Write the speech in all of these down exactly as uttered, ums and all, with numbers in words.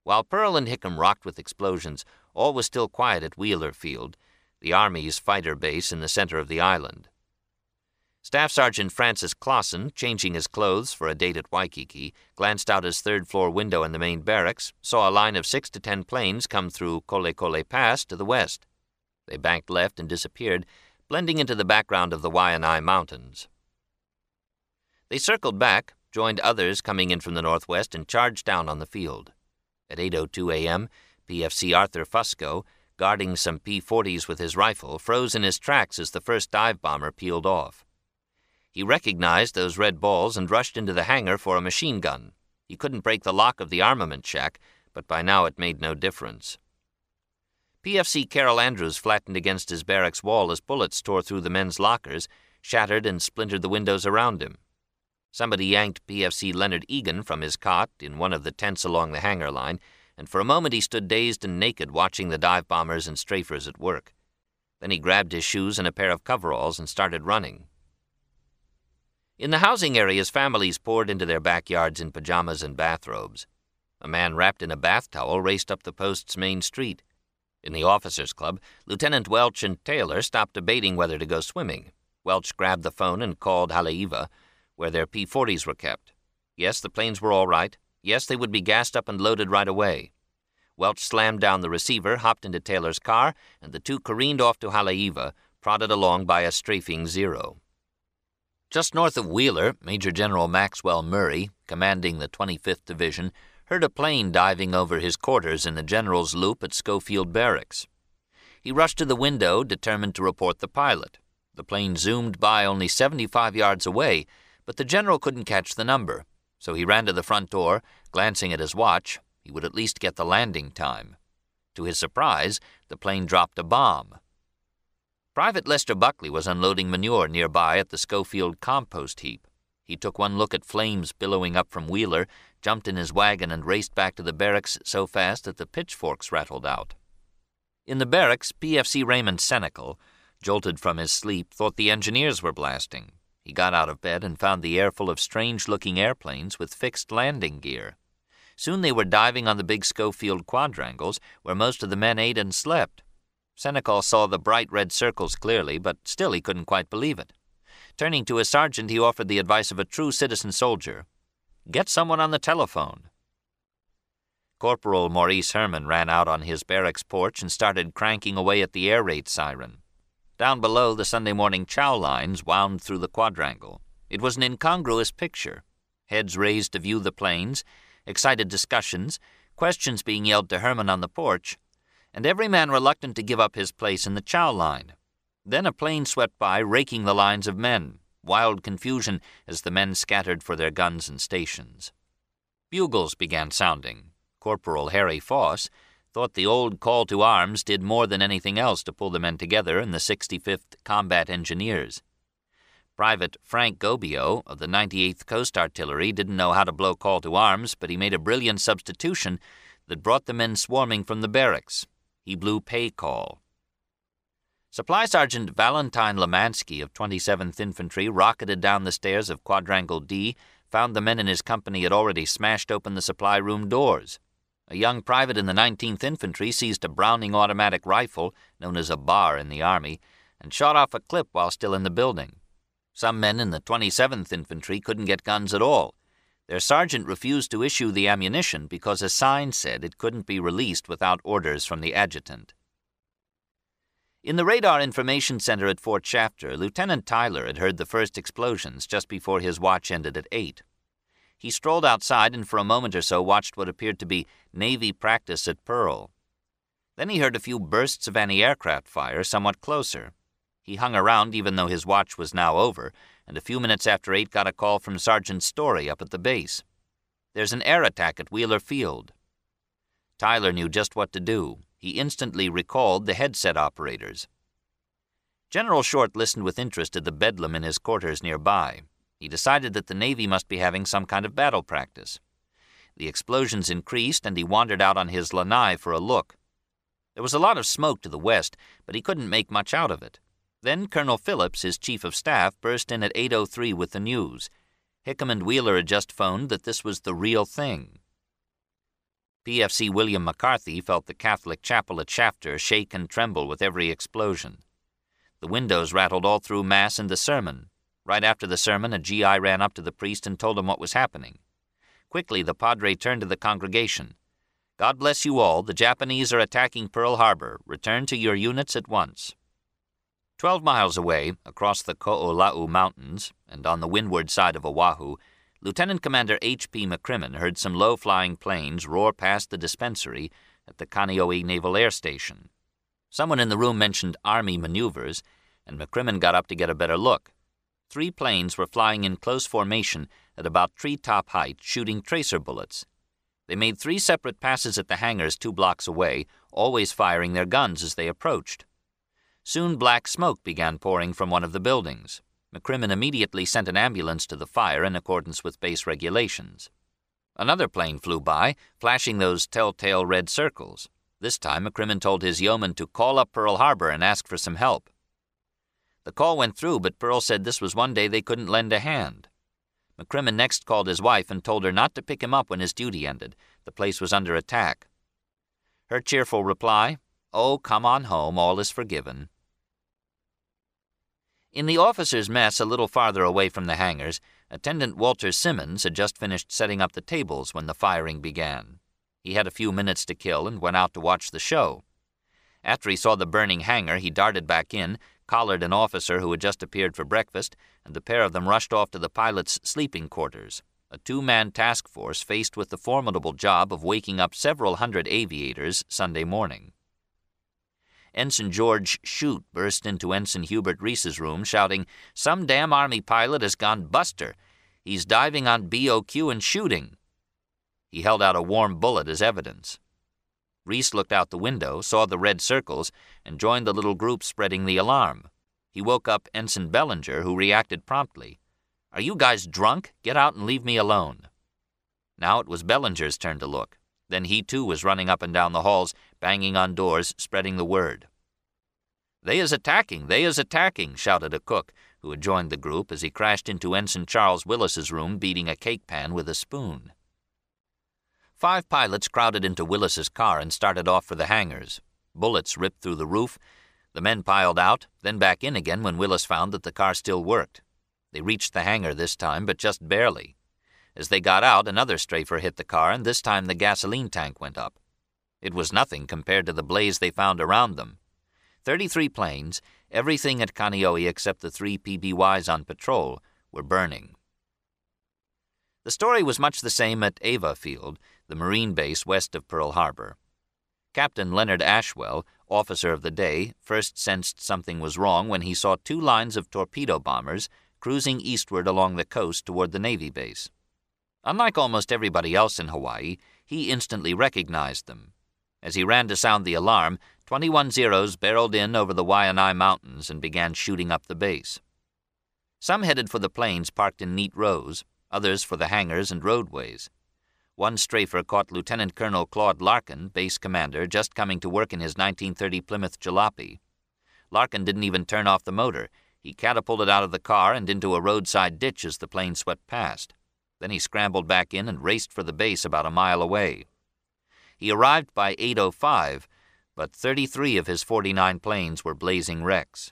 While Pearl and Hickam rocked with explosions, all was still quiet at Wheeler Field, the Army's fighter base in the center of the island. Staff Sergeant Francis Clausen, changing his clothes for a date at Waikiki, glanced out his third-floor window in the main barracks, saw a line of six to ten planes come through Kole Kole Pass to the west. They banked left and disappeared, blending into the background of the Waianae Mountains. They circled back, joined others coming in from the northwest, and charged down on the field. At eight oh two a.m., P F C Arthur Fusco, guarding some P forties with his rifle, froze in his tracks as the first dive bomber peeled off. He recognized those red balls and rushed into the hangar for a machine gun. He couldn't break the lock of the armament shack, but by now it made no difference. P F C Carol Andrews flattened against his barracks wall as bullets tore through the men's lockers, shattered and splintered the windows around him. Somebody yanked P F C Leonard Egan from his cot in one of the tents along the hangar line, and for a moment he stood dazed and naked watching the dive bombers and strafers at work. Then he grabbed his shoes and a pair of coveralls and started running. In the housing areas, families poured into their backyards in pajamas and bathrobes. A man wrapped in a bath towel raced up the post's main street. In the officers' club, Lieutenant Welch and Taylor stopped debating whether to go swimming. Welch grabbed the phone and called Haleiwa, where their P forties were kept. Yes, the planes were all right. Yes, they would be gassed up and loaded right away. Welch slammed down the receiver, hopped into Taylor's car, and the two careened off to Haleiwa, prodded along by a strafing Zero. Just north of Wheeler, Major General Maxwell Murray, commanding the twenty-fifth Division, heard a plane diving over his quarters in the General's Loop at Schofield Barracks. He rushed to the window, determined to report the pilot. The plane zoomed by only seventy-five yards away, but the General couldn't catch the number, so he ran to the front door, glancing at his watch. He would at least get the landing time. To his surprise, the plane dropped a bomb. Private Lester Buckley was unloading manure nearby at the Schofield compost heap. He took one look at flames billowing up from Wheeler, jumped in his wagon, and raced back to the barracks so fast that the pitchforks rattled out. In the barracks, P F C Raymond Senecal, jolted from his sleep, thought the engineers were blasting. He got out of bed and found the air full of strange-looking airplanes with fixed landing gear. Soon they were diving on the big Schofield quadrangles, where most of the men ate and slept. Senecal saw the bright red circles clearly, but still he couldn't quite believe it. Turning to his sergeant, he offered the advice of a true citizen soldier. Get someone on the telephone. Corporal Maurice Herman ran out on his barracks porch and started cranking away at the air raid siren. Down below, the Sunday morning chow lines wound through the quadrangle. It was an incongruous picture. Heads raised to view the planes, excited discussions, questions being yelled to Herman on the porch, and every man reluctant to give up his place in the chow line. Then a plane swept by, raking the lines of men. Wild confusion as the men scattered for their guns and stations. Bugles began sounding. Corporal Harry Foss thought the old call to arms did more than anything else to pull the men together in the sixty-fifth Combat Engineers. Private Frank Gobio of the ninety-eighth Coast Artillery didn't know how to blow call to arms, but he made a brilliant substitution that brought the men swarming from the barracks. He blew pay call. Supply Sergeant Valentine Lemansky of twenty-seventh Infantry rocketed down the stairs of Quadrangle D, found the men in his company had already smashed open the supply room doors. A young private in the nineteenth Infantry seized a Browning automatic rifle, known as a bar in the Army, and shot off a clip while still in the building. Some men in the twenty-seventh Infantry couldn't get guns at all. Their sergeant refused to issue the ammunition because a sign said it couldn't be released without orders from the adjutant. In the Radar Information Center at Fort Shafter, Lieutenant Tyler had heard the first explosions just before his watch ended at eight. He strolled outside and for a moment or so watched what appeared to be Navy practice at Pearl. Then he heard a few bursts of anti-aircraft fire somewhat closer. He hung around even though his watch was now over, and a few minutes after eight got a call from Sergeant Story up at the base. There's an air attack at Wheeler Field. Tyler knew just what to do. He instantly recalled the headset operators. General Short listened with interest to the bedlam in his quarters nearby. He decided that the Navy must be having some kind of battle practice. The explosions increased, and he wandered out on his lanai for a look. There was a lot of smoke to the west, but he couldn't make much out of it. Then Colonel Phillips, his chief of staff, burst in at eight oh three with the news. Hickam and Wheeler had just phoned that this was the real thing. P F C William McCarthy felt the Catholic chapel at Shafter shake and tremble with every explosion. The windows rattled all through Mass and the sermon. Right after the sermon, a G I ran up to the priest and told him what was happening. Quickly, the padre turned to the congregation. "God bless you all. The Japanese are attacking Pearl Harbor. Return to your units at once." Twelve miles away, across the Ko'olau Mountains, and on the windward side of Oahu, Lieutenant Commander H P McCrimmon heard some low-flying planes roar past the dispensary at the Kaneohe Naval Air Station. Someone in the room mentioned Army maneuvers, and McCrimmon got up to get a better look. Three planes were flying in close formation at about treetop height, shooting tracer bullets. They made three separate passes at the hangars two blocks away, always firing their guns as they approached. Soon black smoke began pouring from one of the buildings. McCrimmon immediately sent an ambulance to the fire in accordance with base regulations. Another plane flew by, flashing those telltale red circles. This time, McCrimmon told his yeoman to call up Pearl Harbor and ask for some help. The call went through, but Pearl said this was one day they couldn't lend a hand. McCrimmon next called his wife and told her not to pick him up when his duty ended. The place was under attack. Her cheerful reply, "Oh, come on home, all is forgiven." In the officers' mess a little farther away from the hangars, Attendant Walter Simmons had just finished setting up the tables when the firing began. He had a few minutes to kill and went out to watch the show. After he saw the burning hangar, he darted back in, collared an officer who had just appeared for breakfast, and the pair of them rushed off to the pilot's sleeping quarters, a two-man task force faced with the formidable job of waking up several hundred aviators Sunday morning. Ensign George Shute burst into Ensign Hubert Reese's room, shouting, "Some damn Army pilot has gone buster. He's diving on B O Q and shooting." He held out a warm bullet as evidence. Reese looked out the window, saw the red circles, and joined the little group spreading the alarm. He woke up Ensign Bellinger, who reacted promptly. "Are you guys drunk? Get out and leave me alone." Now it was Bellinger's turn to look. Then he too was running up and down the halls, banging on doors, spreading the word. "They is attacking, they is attacking," shouted a cook, who had joined the group as he crashed into Ensign Charles Willis's room beating a cake pan with a spoon. Five pilots crowded into Willis's car and started off for the hangars. Bullets ripped through the roof. The men piled out, then back in again when Willis found that the car still worked. They reached the hangar this time, but just barely. As they got out, another strafer hit the car, and this time the gasoline tank went up. It was nothing compared to the blaze they found around them. Thirty-three planes, everything at Kaneohe except the three P B Ys on patrol, were burning. The story was much the same at Ava Field, the Marine base west of Pearl Harbor. Captain Leonard Ashwell, officer of the day, first sensed something was wrong when he saw two lines of torpedo bombers cruising eastward along the coast toward the Navy base. Unlike almost everybody else in Hawaii, he instantly recognized them. As he ran to sound the alarm, twenty-one Zeros barreled in over the Waianae Mountains and began shooting up the base. Some headed for the planes parked in neat rows, others for the hangars and roadways. One strafer caught Lieutenant Colonel Claude Larkin, base commander, just coming to work in his nineteen thirty Plymouth Jalopy. Larkin didn't even turn off the motor. He catapulted out of the car and into a roadside ditch as the plane swept past. Then he scrambled back in and raced for the base about a mile away. He arrived by eight oh five, but thirty-three of his forty-nine planes were blazing wrecks.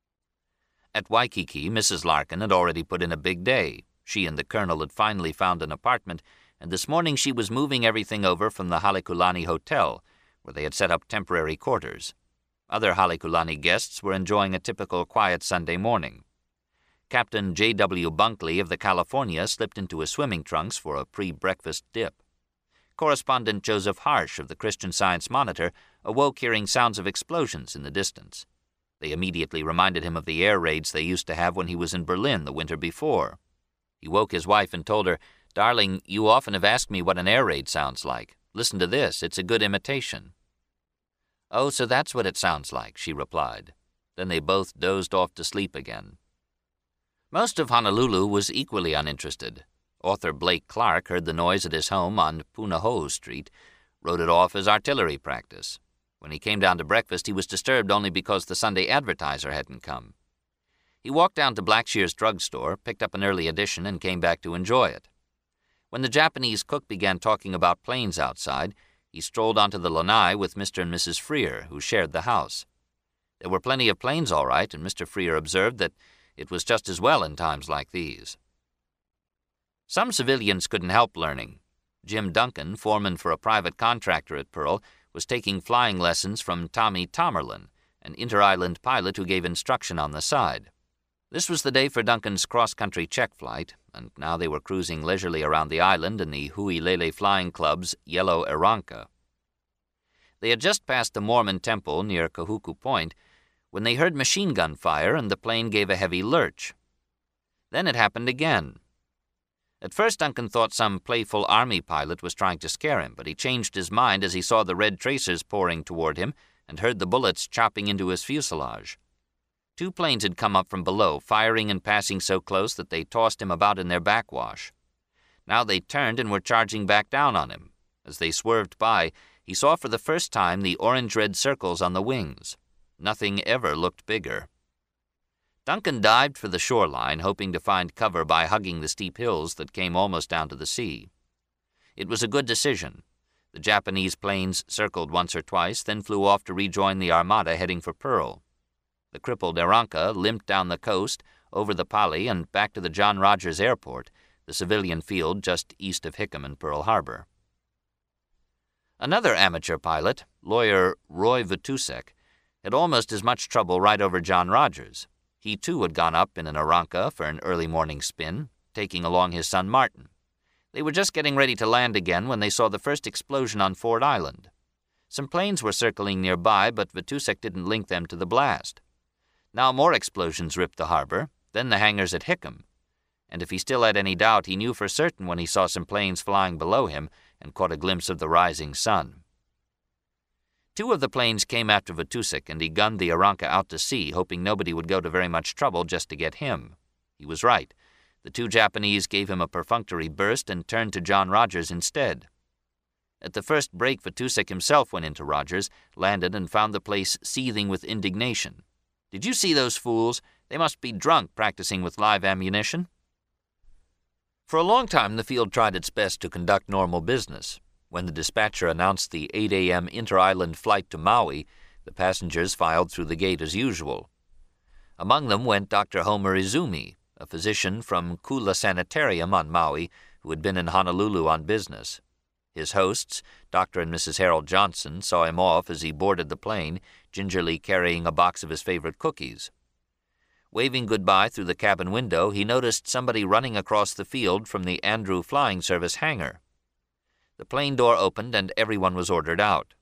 At Waikiki, Missus Larkin had already put in a big day. She and the colonel had finally found an apartment, and this morning she was moving everything over from the Halekulani Hotel, where they had set up temporary quarters. Other Halekulani guests were enjoying a typical quiet Sunday morning. Captain J W Bunkley of the California slipped into his swimming trunks for a pre-breakfast dip. Correspondent Joseph Harsh of the Christian Science Monitor awoke hearing sounds of explosions in the distance. They immediately reminded him of the air raids they used to have when he was in Berlin the winter before. He woke his wife and told her, "Darling, you often have asked me what an air raid sounds like. Listen to this, it's a good imitation." "Oh, so that's what it sounds like," she replied. Then they both dozed off to sleep again. Most of Honolulu was equally uninterested. Author Blake Clark heard the noise at his home on Punahou Street, wrote it off as artillery practice. When he came down to breakfast, he was disturbed only because the Sunday Advertiser hadn't come. He walked down to Blackshear's drugstore, picked up an early edition, and came back to enjoy it. When the Japanese cook began talking about planes outside, He strolled onto the lanai with Mister and Missus Freer, who shared the house. There were plenty of planes all right, and Mister Freer observed that it was just as well in times like these. Some civilians couldn't help learning. Jim Duncan, foreman for a private contractor at Pearl, was taking flying lessons from Tommy Tomerlin, an inter-island pilot who gave instruction on the side. This was the day for Duncan's cross-country check flight, and now they were cruising leisurely around the island in the Huilele Flying Club's Yellow Aranca. They had just passed the Mormon temple near Kahuku Point when they heard machine gun fire and the plane gave a heavy lurch. Then it happened again. At first Duncan thought some playful army pilot was trying to scare him, but he changed his mind as he saw the red tracers pouring toward him and heard the bullets chopping into his fuselage. Two planes had come up from below, firing and passing so close that they tossed him about in their backwash. Now they turned and were charging back down on him. As they swerved by, he saw for the first time the orange-red circles on the wings. Nothing ever looked bigger. Duncan dived for the shoreline, hoping to find cover by hugging the steep hills that came almost down to the sea. It was a good decision. The Japanese planes circled once or twice, then flew off to rejoin the armada heading for Pearl. The crippled Aranca limped down the coast, over the Pali, and back to the John Rogers Airport, the civilian field just east of Hickam and Pearl Harbor. Another amateur pilot, lawyer Roy Vitusek, had almost as much trouble right over John Rogers. He too had gone up in an Aranca for an early morning spin, taking along his son Martin. They were just getting ready to land again when they saw the first explosion on Ford Island. Some planes were circling nearby, but Vitusek didn't link them to the blast. Now more explosions ripped the harbor, then the hangars at Hickam. And if he still had any doubt, he knew for certain when he saw some planes flying below him and caught a glimpse of the rising sun. Two of the planes came after Vitusek, and he gunned the Aranca out to sea, hoping nobody would go to very much trouble just to get him. He was right. The two Japanese gave him a perfunctory burst and turned to John Rogers instead. At the first break, Vitusek himself went into Rogers, landed, and found the place seething with indignation. "Did you see those fools? They must be drunk practicing with live ammunition." For a long time, the field tried its best to conduct normal business. When the dispatcher announced the eight a.m. inter-island flight to Maui, the passengers filed through the gate as usual. Among them went Doctor Homer Izumi, a physician from Kula Sanitarium on Maui who had been in Honolulu on business. His hosts, Doctor and Missus Harold Johnson, saw him off as he boarded the plane, gingerly carrying a box of his favorite cookies. Waving goodbye through the cabin window, he noticed somebody running across the field from the Andrew Flying Service hangar. The plane door opened and everyone was ordered out.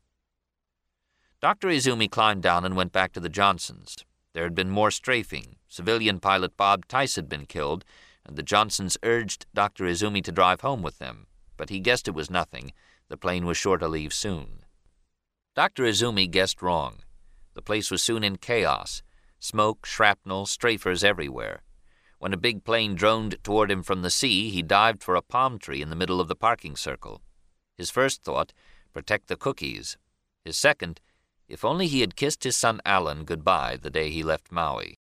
Doctor Izumi climbed down and went back to the Johnsons. There had been more strafing. Civilian pilot Bob Tice had been killed, and the Johnsons urged Doctor Izumi to drive home with them, but he guessed it was nothing. The plane was sure to leave soon. Doctor Izumi guessed wrong. The place was soon in chaos. Smoke, shrapnel, strafers everywhere. When a big plane droned toward him from the sea, he dived for a palm tree in the middle of the parking circle. His first thought, protect the cookies. His second, if only he had kissed his son Alan goodbye the day he left Maui.